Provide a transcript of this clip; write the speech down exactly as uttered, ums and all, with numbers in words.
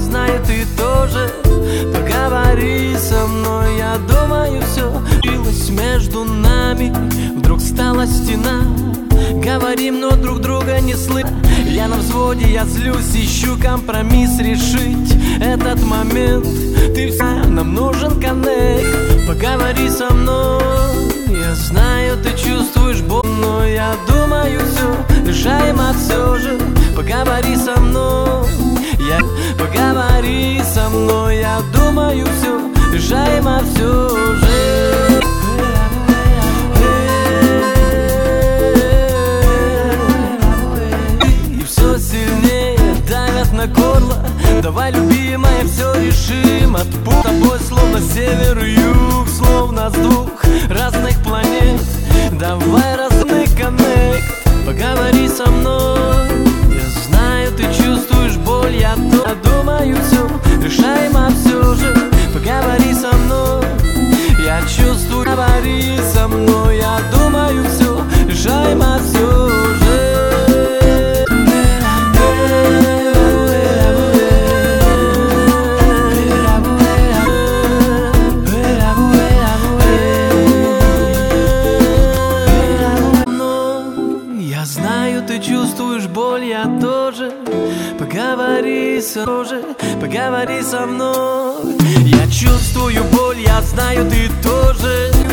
знаю, ты тоже. Поговори со мной, я думаю, все билось между нами. Вдруг стала стена. Говорим, но друг друга не слышим. Я на взводе, я злюсь, ищу компромисс, решить этот момент. Ты вся, нам нужен коннект. Поговори со мной, я знаю, ты чувствуешь боль, но я думаю, все решаемо все же. Поговори со мной, я поговори со мной, я думаю, все решаемо все же. И все сильнее давят на горло. Давай, любимая, все решим. От путь тобой словно север и юг, словно с двух разных планет. Давай разный коннект. Поговори со мной, я знаю, ты чувствуешь боль, я то думаю, все решаемо все же. Поговори со мной, я чувствую. Говори со мной, я думаю, все решаемо все же. Знаю, ты чувствуешь боль, я тоже. Поговори со мной, поговори со мной. Я чувствую боль, я знаю, ты тоже.